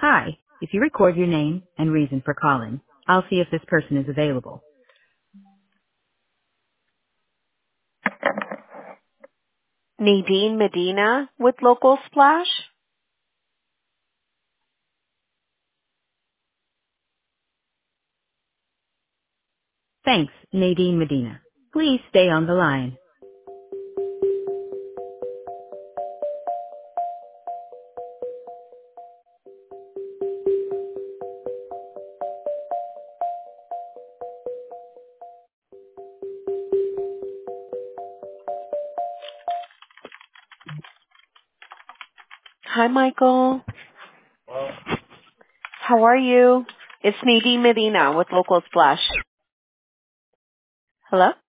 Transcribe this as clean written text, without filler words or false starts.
Hi, if you record your name and reason for calling, I'll see if this person is available. Nadine Medina with Local Splash. Thanks, Nadine Medina. Please stay on the line. Hi, Michael. How are you? It's Nadine Medina with Local Splash. Hello?